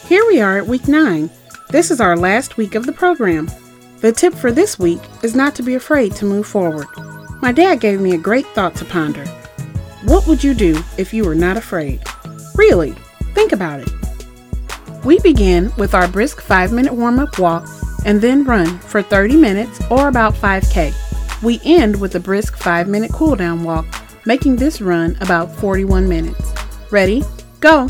Here we are at week 9. This is our last week of the program. The tip for this week is not to be afraid to move forward. My dad gave me a great thought to ponder. What would you do if you were not afraid? Really, think about it. We begin with our brisk 5-minute warm-up walk and then run for 30 minutes or about 5K. We end with a brisk 5-minute cool-down walk, making this run about 41 minutes. Ready? Go!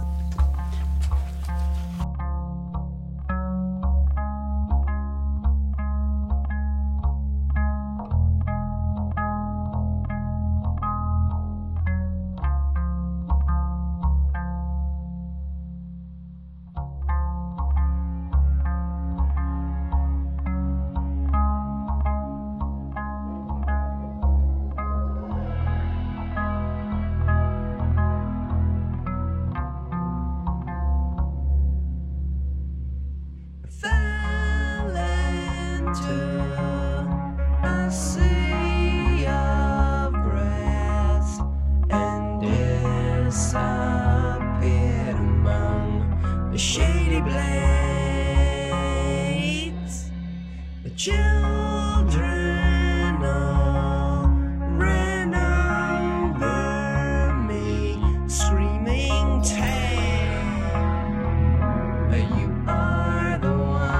Shady blades, the children all ran over me, screaming, "Tame!" But you are the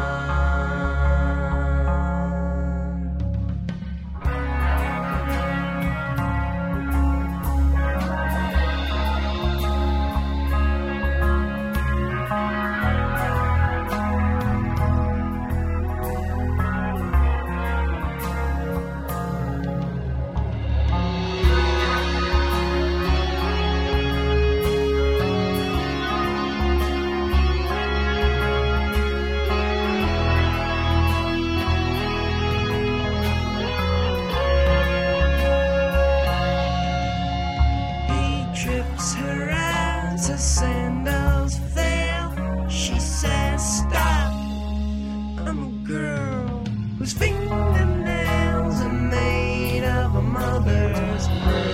trips her as her sandals fail. She says, "Stop, I'm a girl whose fingernails are made of a mother's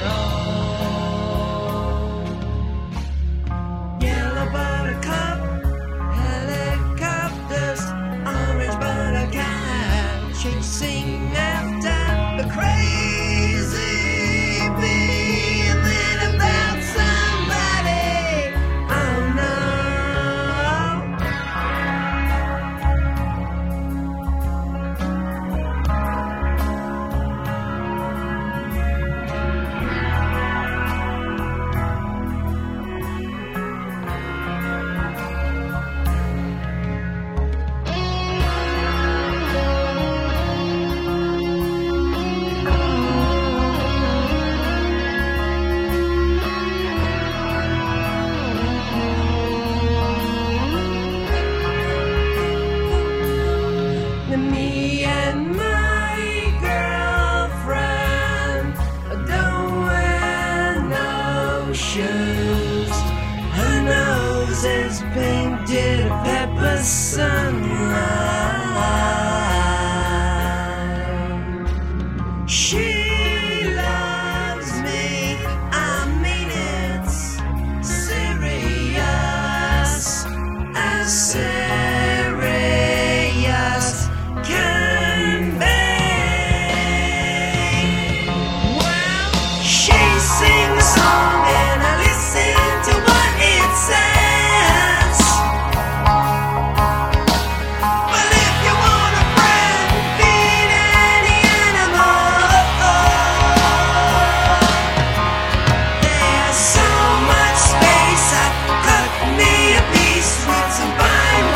pearl." Yellow buttercup, helicopters, orange buttercup, chasing after the crazy bee. Me and my girlfriend don't wear no shoes. Her nose is painted a pepper sunlight. She loves me, I mean it's serious, as serious can be. Well, she sings a song and I listen to what it says. Well, if you want a friend, feed any animal. There's so much space, I cut me a piece with some pine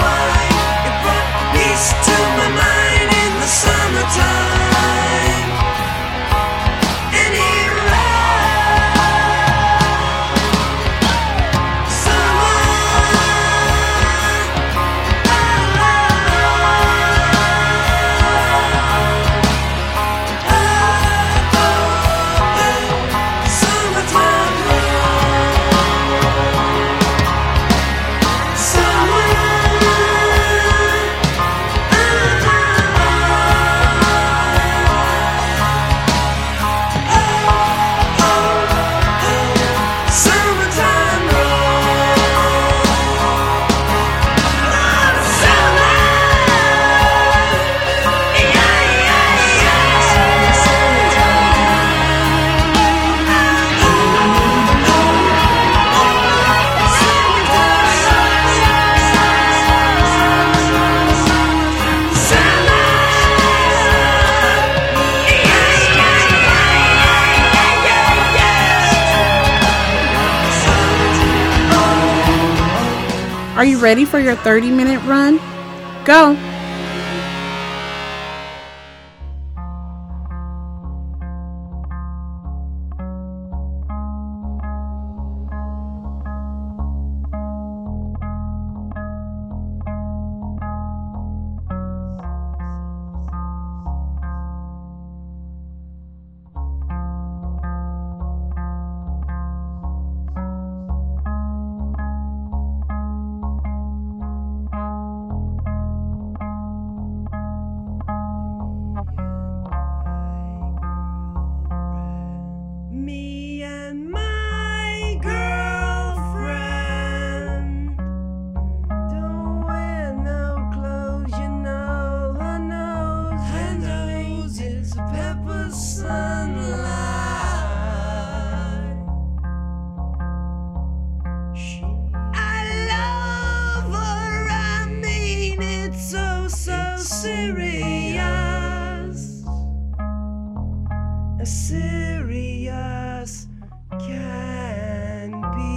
Are you ready for your 30-minute run? Go! Me and my girlfriend don't wear no clothes, you know. Her nose is pepper sunlight. I love her, I mean it's so serious. Serious can be.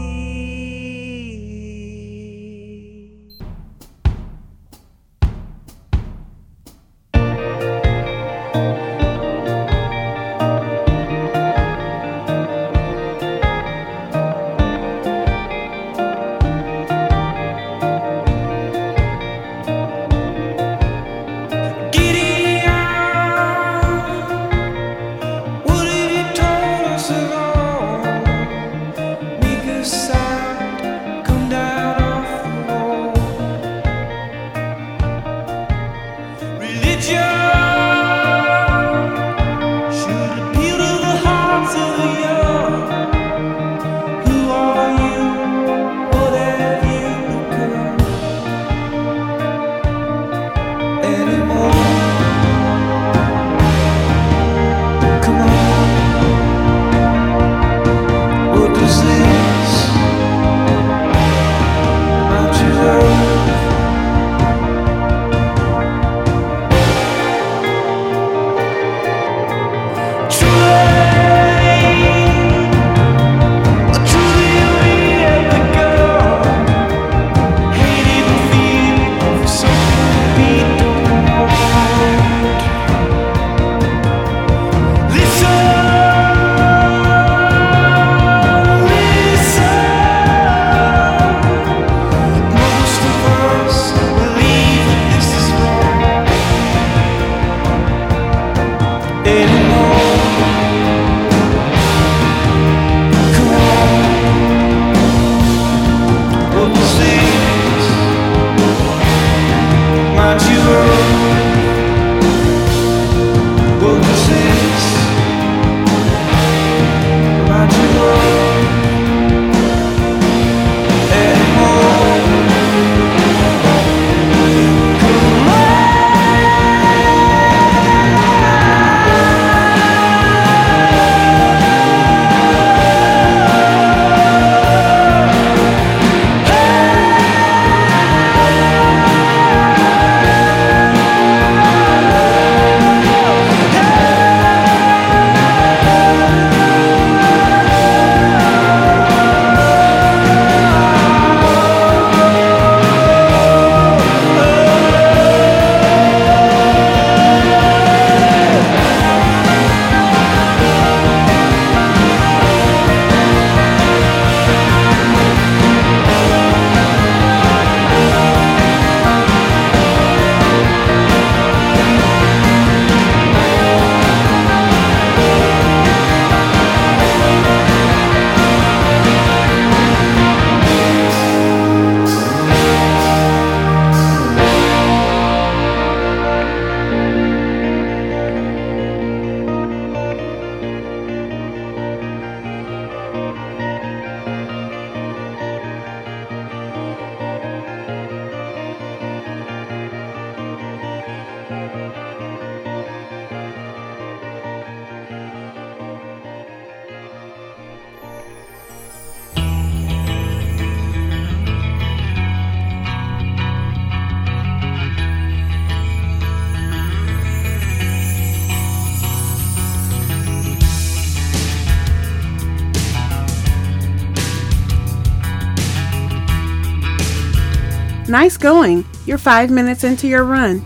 Nice going. You're 5 minutes into your run.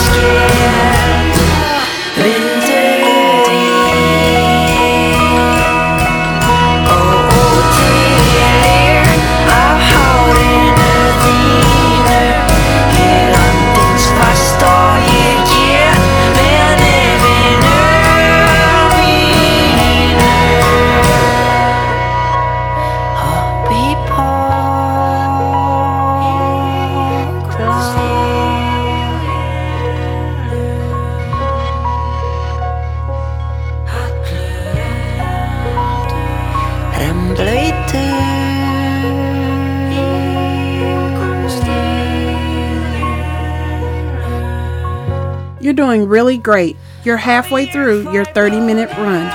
You're doing really great. You're halfway through your 30-minute run.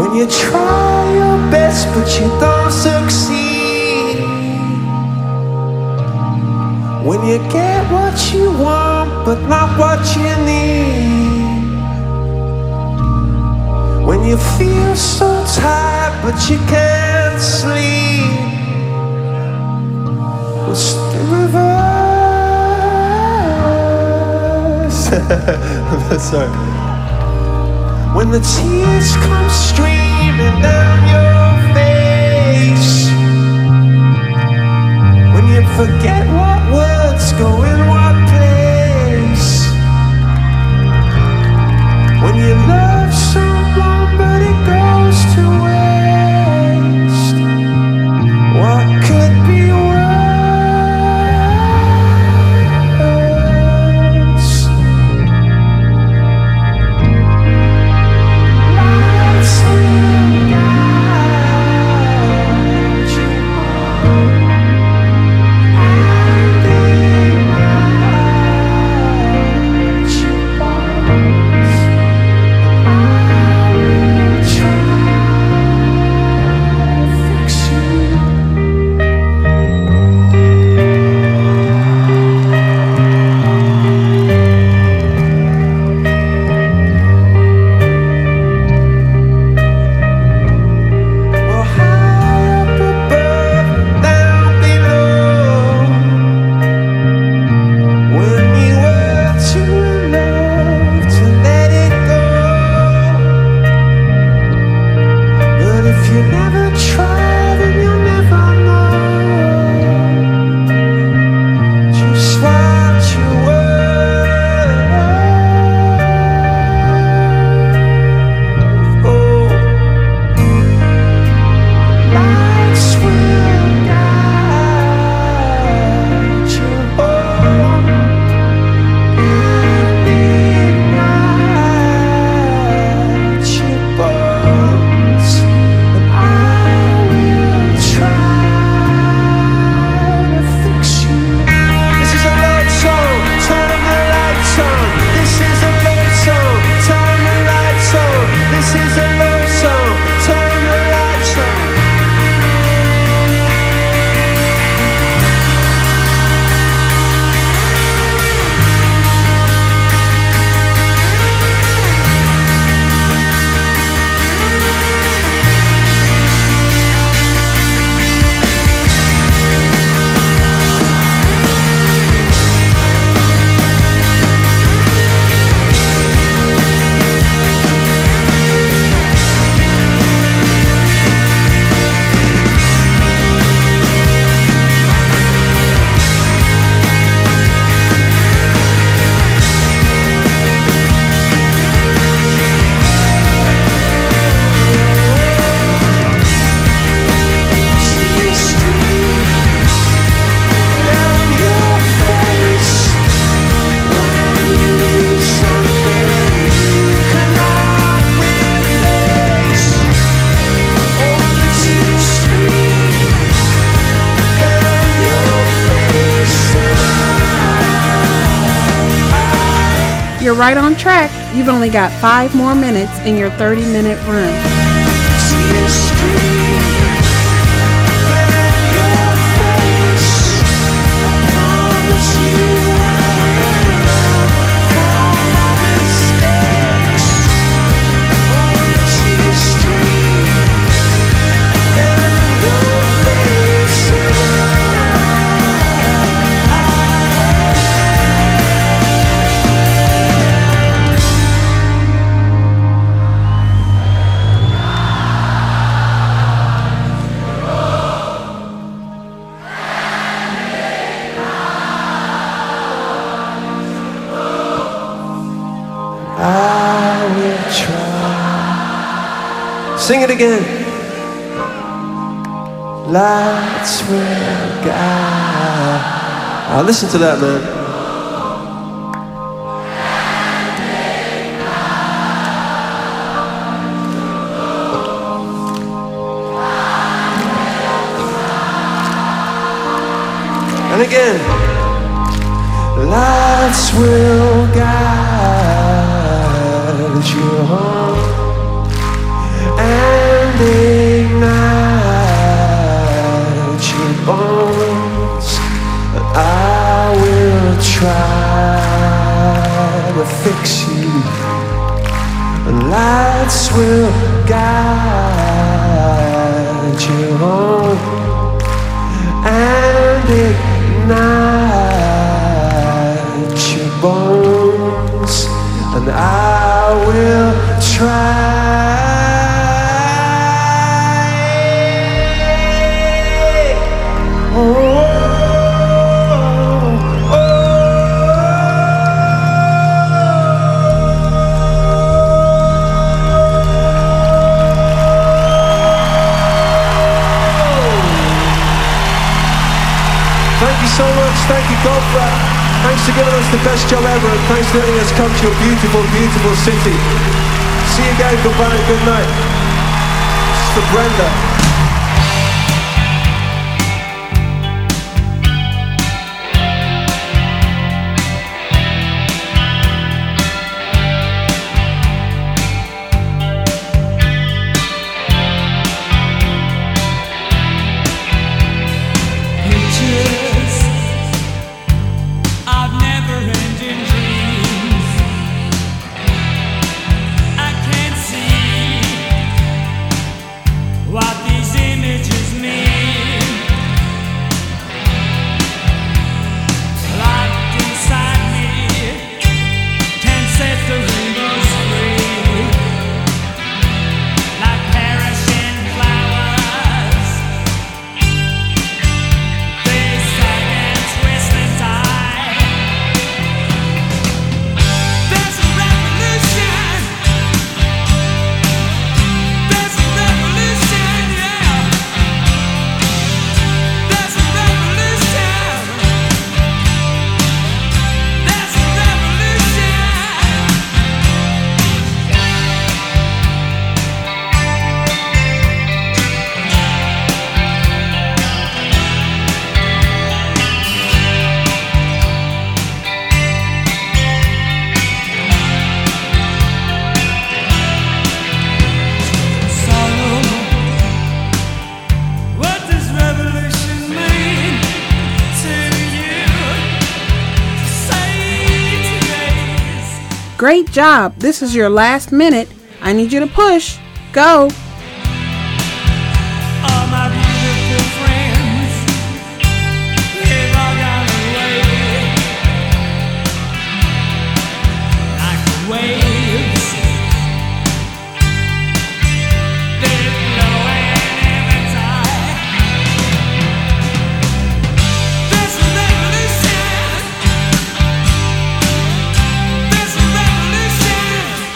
When you try your best but you don't succeed. When you get what you want but not what you need. When you feel so tired but you can't sleep. What's the reverse? Sorry. When the tears come streaming down your face. When you forget what words go in what place. When you love someone but it goes to waste. What could be worse? Lights will guide you home. And ignite your bones. I will try to fix you. Well, high up above, down below. When you were too low to let it go. But if you never try, then you'll never know just what you were. Oh, lights will guide you home and ignite your bones. And I will try to fix you. This is a love song, turn the lights on. This is a love song, turn the lights on. This is a love song, turn the lights on. You're right on track. You've only got 5 more minutes in your 30-minute run. Sing it again. Lights will guide. Oh, listen to that, man. And again. Lights will guide you home. And will fix you, and lights will guide you home and ignite your bones, and I will try. Thank you so much. Thank you, Goldfrapp. Thanks for giving us the best show ever, and thanks for letting us come to your beautiful, beautiful city. See you again. Goodbye and good night. This is for Brenda. What these images mean, locked inside me, can't set the rainbows free, like perishing flowers, they sag and twist and die. There's a revolution, there's a revolution. Great job. This is your last minute. I need you to push. Go. All my beautiful friends, they've all gone away, like the waves, they flow and never die. There's a revolution, there's a revolution,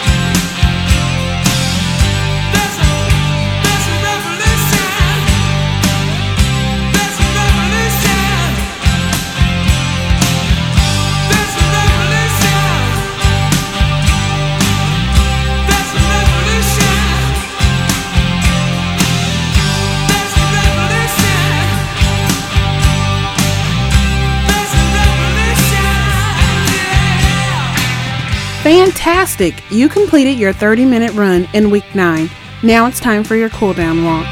there's a revolution, there's a revolution, there's a revolution, there's a revolution, there's a revolution, there's a revolution, yeah. Fantastic. You completed your 30-minute run in week 9. Now it's time for your cool down walk.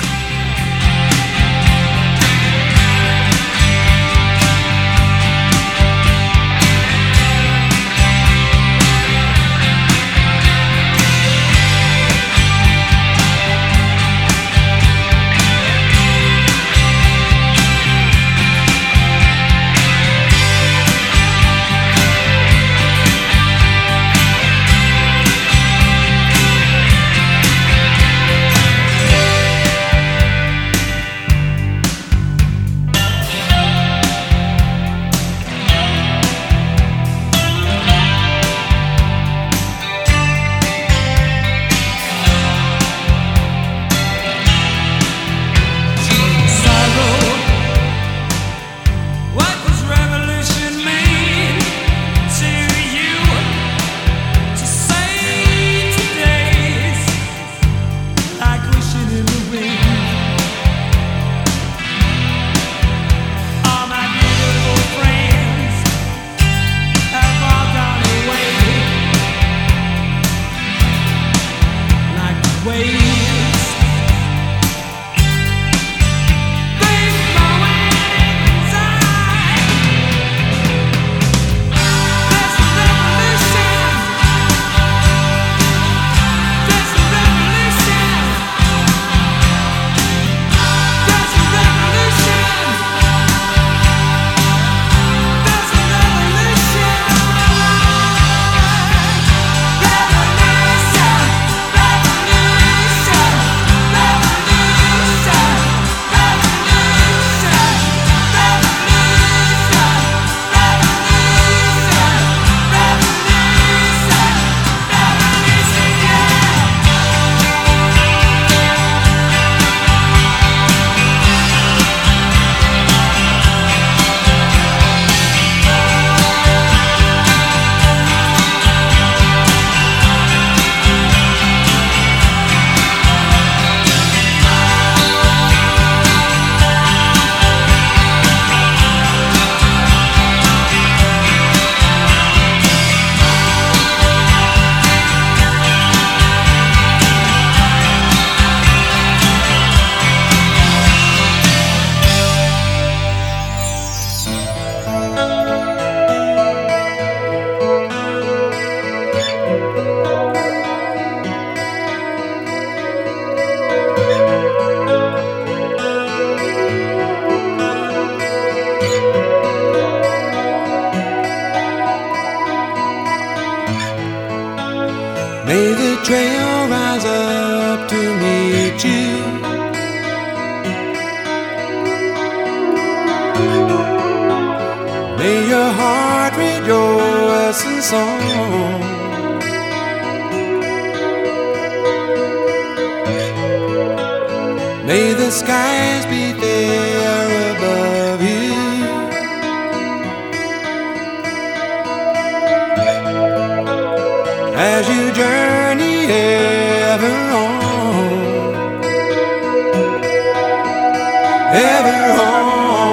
May the trail rise up to meet you. May your heart rejoice in song. May the skies be fair above you. As you journey ever on, ever on.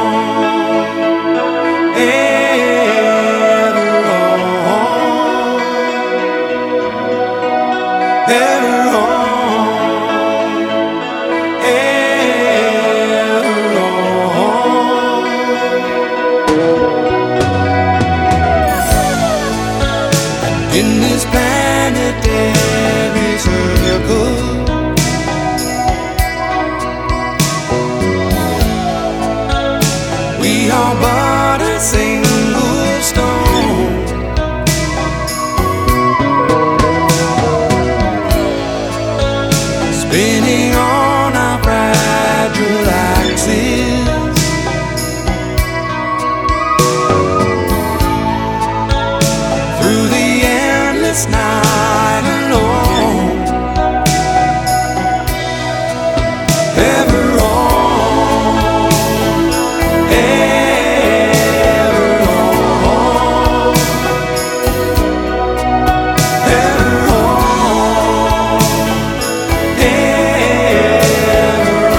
In this planetary circle, we are but a single stone. Spinning on our fragile axis. Through the endless night alone, ever on, ever on, ever on, ever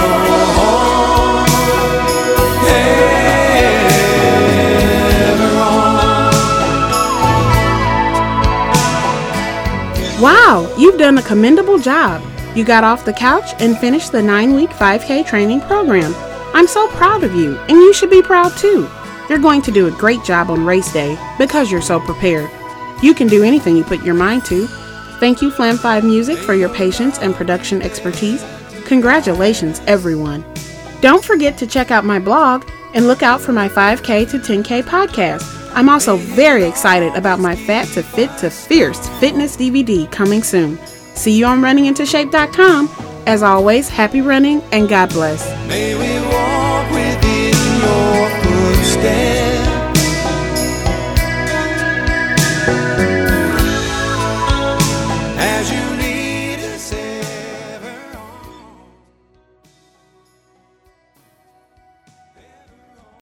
on. Wow, you've done a commendable job. You got off the couch and finished the 9-week 5K training program. I'm so proud of you, and you should be proud too. You're going to do a great job on race day because you're so prepared. You can do anything you put your mind to. Thank you, Flam 5 Music, for your patience and production expertise. Congratulations, everyone. Don't forget to check out my blog and look out for my 5K to 10K podcast. I'm also very excited about my Fat to Fit to Fierce fitness DVD coming soon. See you on runningintoshape.com. As always, happy running and God bless. May we walk within your